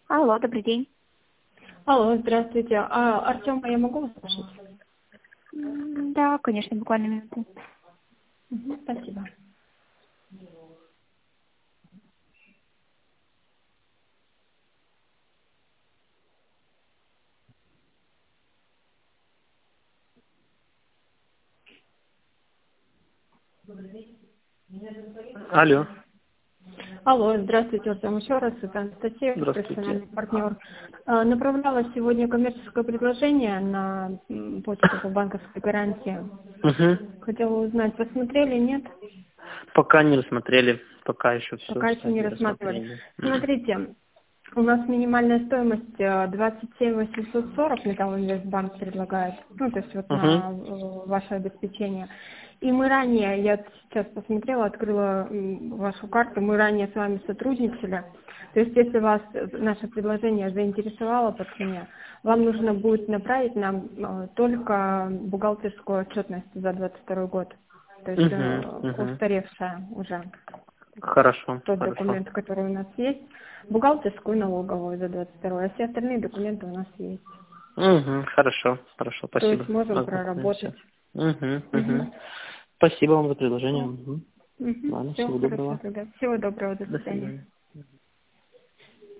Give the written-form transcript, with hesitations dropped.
Алло, добрый день. Алло, здравствуйте. Артема я могу услышать? Да, конечно, буквально минуту. Спасибо. Алло, Алло, здравствуйте, Артем, еще раз. Это Анастасия, здравствуйте. профессиональный партнер. Направляла сегодня коммерческое предложение на почту по банковской гарантии. Угу. Хотела узнать, посмотрели, нет? Пока не рассмотрели, пока еще все Пока еще не не рассматривали. рассмотрели. Смотрите, у нас минимальная стоимость 27 840 Металлинвестбанк предлагает, ну, то есть вот Угу. на ваше обеспечение. И мы ранее, я сейчас посмотрела, открыла вашу карту, мы ранее с вами сотрудничали. То есть если вас наше предложение заинтересовало по цене, вам нужно будет направить нам только бухгалтерскую отчетность за 22 год. То есть Угу. Угу. устаревшая уже Хорошо, тот хорошо. документ, который у нас есть, бухгалтерскую и налоговую за 22, а все остальные документы у нас есть. Угу. Хорошо, хорошо, То спасибо. есть можем Ознакомимся. проработать. Угу. Угу. Угу. Спасибо вам за предложение. Все, Угу. Ладно, все всего хорошо доброго. тогда. Всего доброго, до До свидания. свидания.